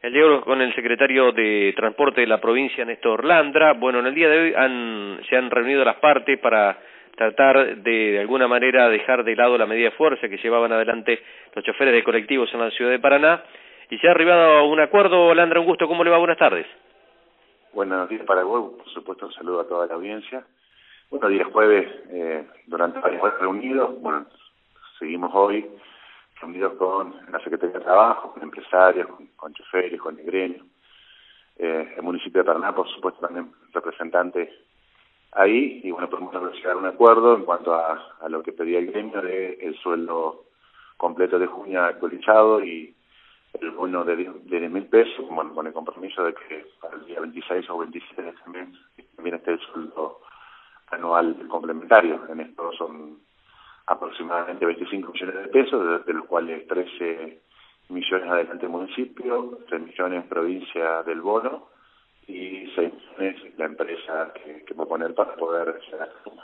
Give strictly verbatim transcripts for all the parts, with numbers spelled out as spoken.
El diálogo con el secretario de Transporte de la provincia, Néstor Landra. Bueno, en el día de hoy han, se han reunido las partes para tratar de, de alguna manera, dejar de lado la medida de fuerza que llevaban adelante los choferes de colectivos en la ciudad de Paraná. Y se ha arribado a un acuerdo. Landra, un gusto. ¿Cómo le va? Buenas tardes. Buenos días para vos. Por supuesto, un saludo a toda la audiencia. Bueno, día jueves, eh, durante varias horas reunidos, bueno, seguimos hoy reunidos con la Secretaría de Trabajo, con empresarios, con, con choferes, con el gremio, eh, el municipio de Paraná, por supuesto, también representantes ahí, y bueno, podemos llegar a un acuerdo en cuanto a, a lo que pedía el gremio de el sueldo completo de junio actualizado y el bono de diez mil pesos, bueno, con el compromiso de que para el día veintiséis o veintisiete de este mes también esté el sueldo anual complementario. En esto son aproximadamente veinticinco millones de pesos, de, de los cuales trece millones adelante el municipio, tres millones provincia del bono y seis millones la empresa que, que va a poner para poder llegar a esta suma.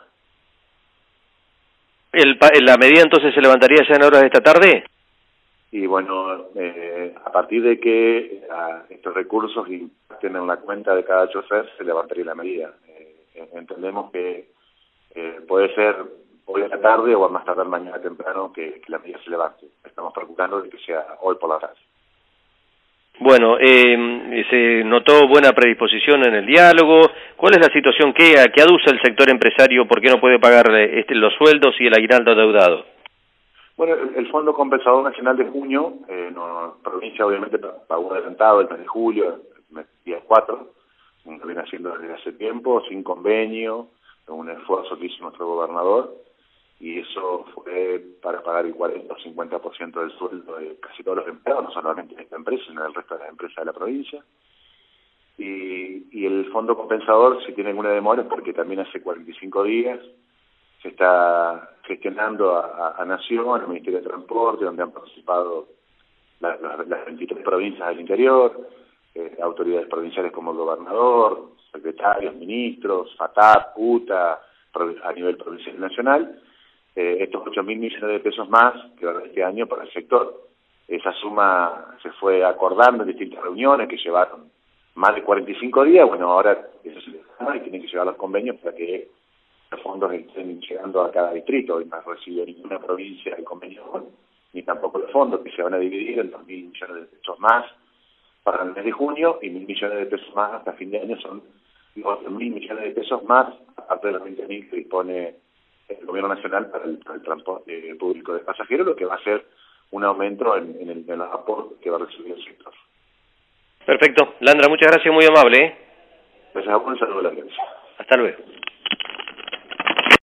El, ¿La medida entonces se levantaría ya en horas de esta tarde? Y bueno, eh, a partir de que a estos recursos impacten en la cuenta de cada chofer, se levantaría la medida. Eh, entendemos que eh, puede ser hoy a la tarde o a más tardar mañana temprano que, que la medida se levante. Estamos procurando de que sea hoy por la tarde. Bueno, eh, se notó buena predisposición en el diálogo. ¿Cuál es la situación que, que aduce el sector empresario? ¿Por qué no puede pagar este, los sueldos y el aguinaldo adeudado? Bueno, el, el Fondo Compensador Nacional de junio, eh, no, la provincia obviamente pagó adelantado el mes de julio, el mes día cuatro, lo viene haciendo desde hace tiempo, sin convenio, un esfuerzo que hizo nuestro gobernador, y eso fue para pagar el cuarenta o cincuenta por ciento del sueldo de casi todos los empleados, no solamente en esta empresa, sino en el resto de las empresas de la provincia. Y, y el Fondo Compensador, si tiene alguna demora, es porque también hace cuarenta y cinco días se está gestionando a, a, a Nación, al Ministerio de Transporte, donde han participado la, la, las veintitrés provincias del interior, eh, autoridades provinciales como el gobernador, secretarios, ministros, FATAP, UTA, a nivel provincial y nacional, eh, estos ocho mil millones de pesos más que va a haber este año para el sector. Esa suma se fue acordando en distintas reuniones que llevaron más de cuarenta y cinco días, bueno, ahora eso se les da y tienen que llevar los convenios para que los fondos estén llegando a cada distrito, y no recibe ninguna provincia el convenio, ni tampoco los fondos, que se van a dividir en dos mil millones de pesos más para el mes de junio y mil millones de pesos más hasta fin de año. Son los mil millones de pesos más, aparte de los veinte mil que dispone el gobierno nacional para el, para el transporte público de pasajeros, lo que va a ser un aumento en, en, el, en el aporte que va a recibir el sector. Perfecto. Landra, muchas gracias, muy amable. ¿eh? Gracias a vos, un saludo a la audiencia. Hasta luego.